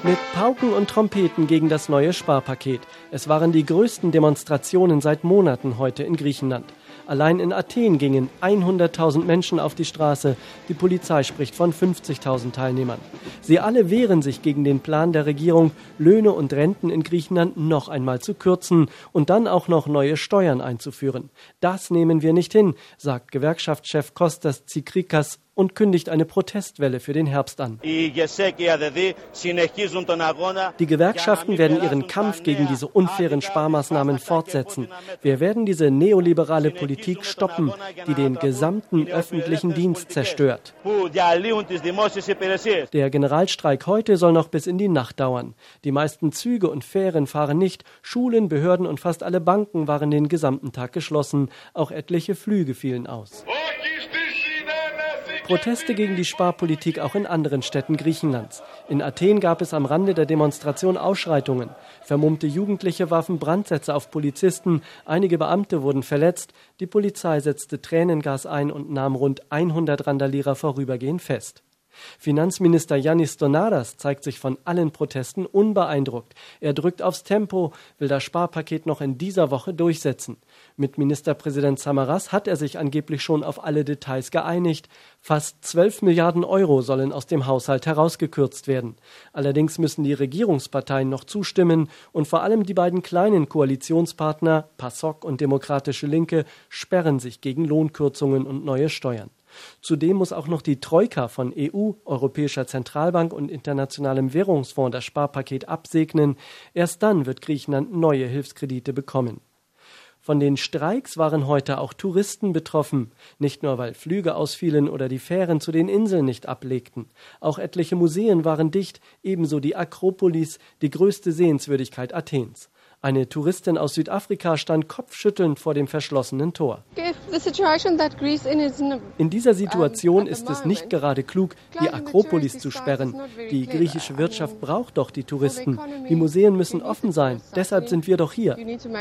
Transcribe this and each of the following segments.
Mit Pauken und Trompeten gegen das neue Sparpaket. Es waren die größten Demonstrationen seit Monaten heute in Griechenland. Allein in Athen gingen 100.000 Menschen auf die Straße. Die Polizei spricht von 50.000 Teilnehmern. Sie alle wehren sich gegen den Plan der Regierung, Löhne und Renten in Griechenland noch einmal zu kürzen und dann auch noch neue Steuern einzuführen. Das nehmen wir nicht hin, sagt Gewerkschaftschef Kostas Tsikrikas und kündigt eine Protestwelle für den Herbst an. Die Gewerkschaften werden ihren Kampf gegen diese unfairen Sparmaßnahmen fortsetzen. Wir werden diese neoliberale Politik stoppen, die den gesamten öffentlichen Dienst zerstört. Der Generalstreik heute soll noch bis in die Nacht dauern. Die meisten Züge und Fähren fahren nicht. Schulen, Behörden und fast alle Banken waren den gesamten Tag geschlossen. Auch etliche Flüge fielen aus. Proteste gegen die Sparpolitik auch in anderen Städten Griechenlands. In Athen gab es am Rande der Demonstration Ausschreitungen. Vermummte Jugendliche warfen Brandsätze auf Polizisten, einige Beamte wurden verletzt. Die Polizei setzte Tränengas ein und nahm rund 100 Randalierer vorübergehend fest. Finanzminister Yannis Donaras zeigt sich von allen Protesten unbeeindruckt. Er drückt aufs Tempo, will das Sparpaket noch in dieser Woche durchsetzen. Mit Ministerpräsident Samaras hat er sich angeblich schon auf alle Details geeinigt. Fast 12 Milliarden Euro sollen aus dem Haushalt herausgekürzt werden. Allerdings müssen die Regierungsparteien noch zustimmen und vor allem die beiden kleinen Koalitionspartner, PASOK und Demokratische Linke, sperren sich gegen Lohnkürzungen und neue Steuern. Zudem muss auch noch die Troika von EU, Europäischer Zentralbank und Internationalem Währungsfonds das Sparpaket absegnen. Erst dann wird Griechenland neue Hilfskredite bekommen. Von den Streiks waren heute auch Touristen betroffen. Nicht nur, weil Flüge ausfielen oder die Fähren zu den Inseln nicht ablegten. Auch etliche Museen waren dicht, ebenso die Akropolis, die größte Sehenswürdigkeit Athens. Eine Touristin aus Südafrika stand kopfschüttelnd vor dem verschlossenen Tor. In dieser Situation ist es nicht gerade klug, die Akropolis zu sperren. Die griechische Wirtschaft braucht doch die Touristen. Die Museen müssen offen sein. Deshalb sind wir doch hier.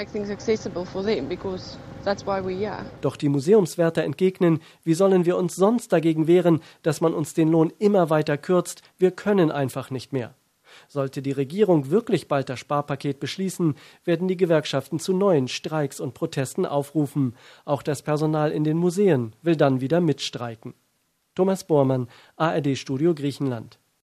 Doch die Museumswärter entgegnen, wie sollen wir uns sonst dagegen wehren, dass man uns den Lohn immer weiter kürzt? Wir können einfach nicht mehr. Sollte die Regierung wirklich bald das Sparpaket beschließen, werden die Gewerkschaften zu neuen Streiks und Protesten aufrufen. Auch das Personal in den Museen will dann wieder mitstreiken. Thomas Bormann, ARD Studio Griechenland.